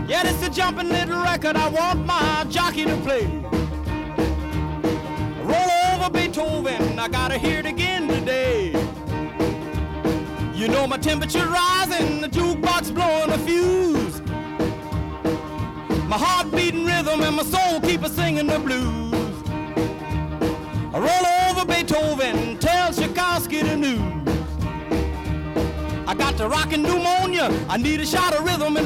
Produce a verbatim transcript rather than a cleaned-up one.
Yeah, this is a jumping little record I want my jockey to play. Roll over Beethoven, I gotta hear it again today. You know my temperature rising, the jukebox blowing a fuse. My heart beating rhythm and my soul keep a singing the blues. I roll over Beethoven, tell Tchaikovsky the news. I got the rockin' pneumonia, I need a shot of rhythm and